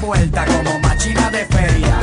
envuelta como machina de feria.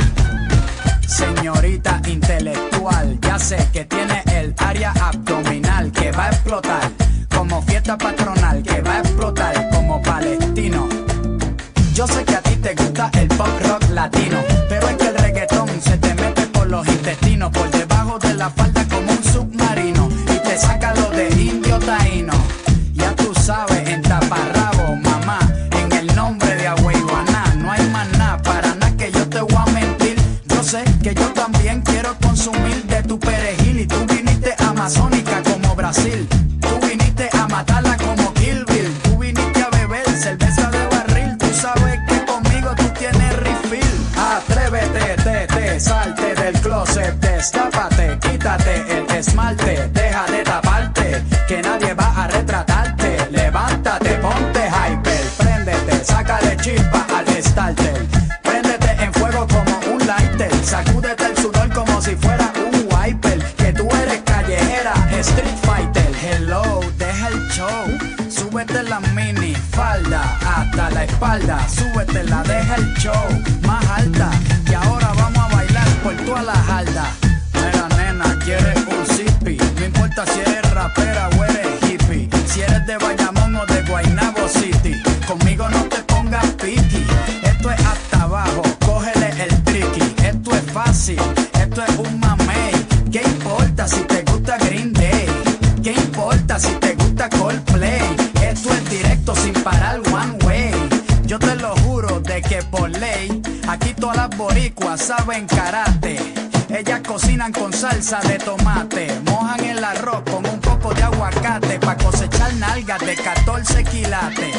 Señorita intelectual, ya sé que tiene el área abdominal que va a explotar como fiesta patronal, que va a explotar como palestino. Yo sé que a ti te gusta el pop rock latino, pero es que el reggaetón se te mete por los intestinos, por debajo de la falda como un submarino, y te saca lo de indio taíno. Ya tú sabes, en taparrabo, mamá, en el nombre de Agüeyuaná, no hay más nada, para nada que yo te voy a mentir. Yo sé que yo también quiero consumir de tu perejil, y tú viniste amazónica como Brasil, tú viniste a matarla como Kill Bill, tú viniste a beber cerveza de barril, tú sabes que conmigo tú tienes refill. Atrévete, salte del closet, destápate, quítate el esmalte, deja de taparte, que nadie va a retratarte. Levántate, ponte hyper, préndete, sácale chispa al starter, préndete en fuego como un lighter, sacúdete el sudor como si fuera un wiper, que tú eres callejera, street fighter. Hello, deja el show, súbete la mini falda hasta la espalda, súbetela, deja el show más alta, y ahora vamos a bailar por toda la jarda. Mira nena, quieres un zippy, no importa si eres rapera o eres hippie, si eres de Bayamón o de Guaynabo City, conmigo no te pongas piqui. Esto es hasta abajo, cógele el tricky, esto es fácil, esto es un mamey. ¿Qué importa si te gusta Green Day? ¿Qué importa si te gusta Coldplay? Esto es directo sin parar one way. Yo te lo juro de que por ley, aquí todas las boricuas saben karate. Ellas cocinan con salsa de tomate, mojan el arroz con un poco de aguacate, pa' cosechar nalgas de 14 quilates.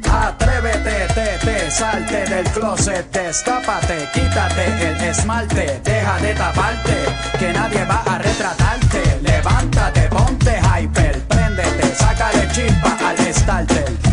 Atrévete, salte del closet, destápate, quítate el esmalte, deja de taparte, que nadie va a retratarte. Levántate, ponte hyper, préndete, sácale chispa al starter,